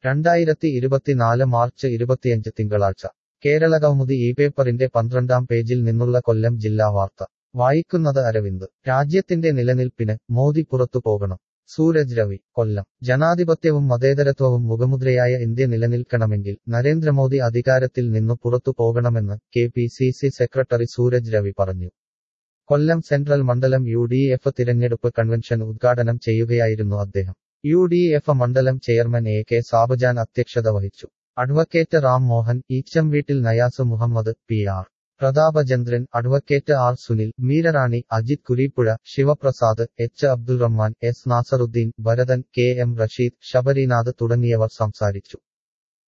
2024 March 25 തിങ്കളാഴ്ച കേരളകൗമുദി ഈ പേപ്പറിന്റെ 12-ാം പേജിൽ നിന്നുള്ള കൊല്ലം ജില്ലാ വാർത്ത വായിക്കുന്നത് അരവിന്ദ്. രാജ്യത്തിന്റെ നിലനിൽപ്പിന് മോദി പുറത്തു പോകണം. സൂരജ് രവി, കൊല്ലം. ജനാധിപത്യവും മതേതരത്വവും മുഖമുദ്രയായ ഇന്ത്യ നിലനിൽക്കണമെങ്കിൽ നരേന്ദ്രമോദി അധികാരത്തിൽ നിന്നു പുറത്തു പോകണമെന്ന് കെ.പി.സി.സി സെക്രട്ടറി സൂരജ് രവി പറഞ്ഞു. കൊല്ലം സെൻട്രൽ മണ്ഡലം യു.ഡി.എഫ് തിരഞ്ഞെടുപ്പ് കൺവെൻഷൻ ഉദ്ഘാടനം ചെയ്യുകയായിരുന്നു അദ്ദേഹം. യു.ഡി.എഫ് മണ്ഡലം ചെയർമാൻ എ.കെ. സാബുജാൻ അധ്യക്ഷത വഹിച്ചു. അഡ്വക്കേറ്റ് റാം മോഹൻ, ഈച്ചംവീട്ടിൽ Nayas Muhammad, P R. Prathapachandran, advocate R. Sunil, Meerarani, Ajith Kureeppuzha, Sivaprasad, H. Abdul Rahman, S. Nasaruddin, Bharathan, K. M. Rasheed, Sabarinath തുടങ്ങിയവർ സംസാരിച്ചു.